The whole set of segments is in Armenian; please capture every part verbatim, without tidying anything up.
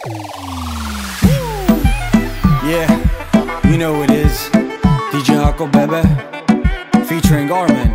Yeah, you know who it is. D J Hako Bebe, featuring Armin.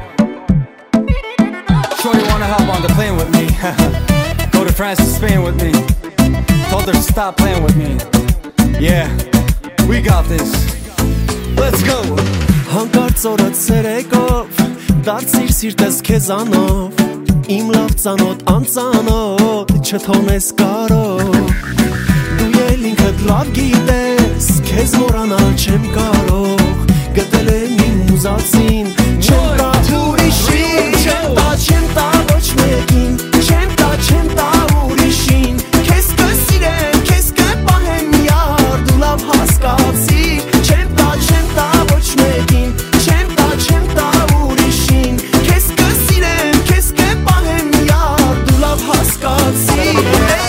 Sure you wanna hop on the plane with me. Go to France and Spain with me. Told her to stop playing with me. Yeah, we got this. Let's go. Հանկարծ օրդ սերեկով դարձիր սիրտես քեզանով Իմ լավ ծանոթ անծանոթ չթողնես կարով Դու էլ ինքդ լավ գիտես քեզ մոռանալ չեմ կարող Գտել եմ իմ ուզածին չեմ տա ուրիշին Չեմ տա, չեմ տա ոչ մեկին Չեմ տա, չեմ տա ուրիշին Քեզ կսիրեմ, քեզ կպահեմ յար Դու լավ հասկացիր Չեմ տա, չեմ տա ոչ մեկին Չեմ տա, չեմ տա ուրիշին Քեզ կսիրեմ, քեզ կպահեմ յար Դու լավ հասկացիր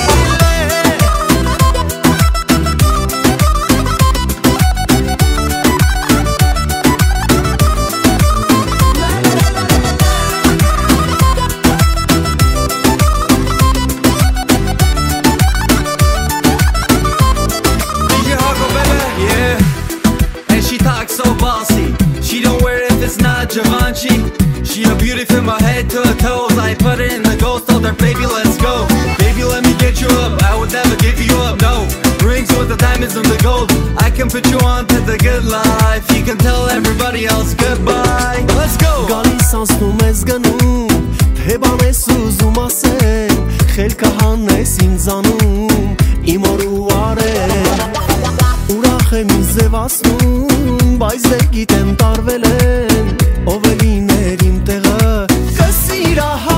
Givenchy, she a beauty from my head to her toes. I put her in the ghost, told her, baby, let's go. Baby, let me get you up, I would never give you up, no. Rings with the diamonds and the gold, I can put you on to the good life. You can tell everybody else goodbye. Let's go. Գալիս անցնում ես գնում, թե բան ես ուզում ասել Խելքը հանես ինձանում, իմ օր ու արել Ուրախ եմ ինձ ձևացնում, բայց դե գիտեմ տարվել եմ Ով է լիներ իմ տեղը, կսիրա